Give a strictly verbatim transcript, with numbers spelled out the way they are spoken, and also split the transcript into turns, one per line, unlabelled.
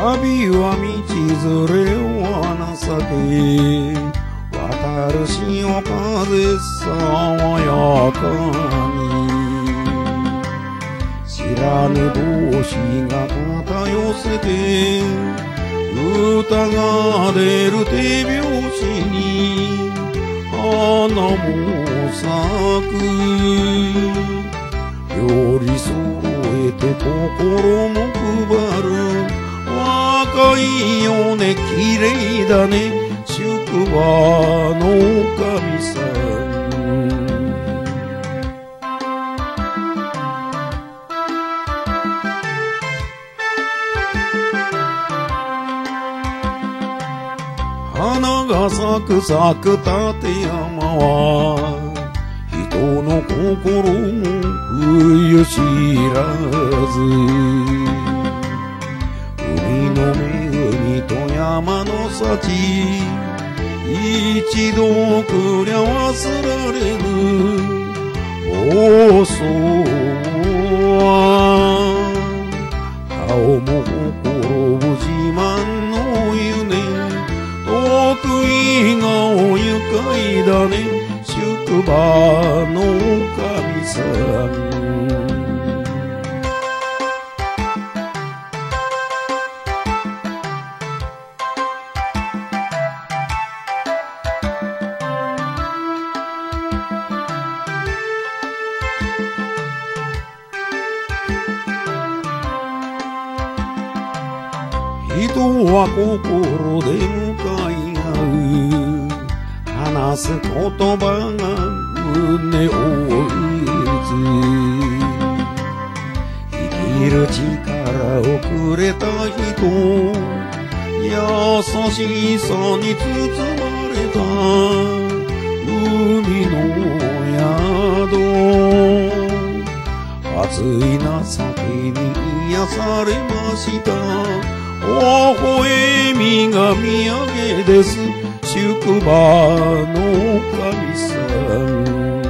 旅は道連れを情け渡る潮風爽やかに知らぬ同士が肩寄せて歌が出る手拍子に花も咲く寄り添えて心も配る若いよね綺麗だね宿場のおかみさん花が咲く咲く立山は人の心も冬知らず海の恵みと山の幸一度くりゃ忘られぬ房総は顔も心自慢の夢得意顔愉快だね宿場のおかみさん人は心で向かい合う話す言葉が胸を打つ生きる力をくれた人優しさに包まれた海の宿暑い情けに癒されました微笑みが土産です宿場のおかみさん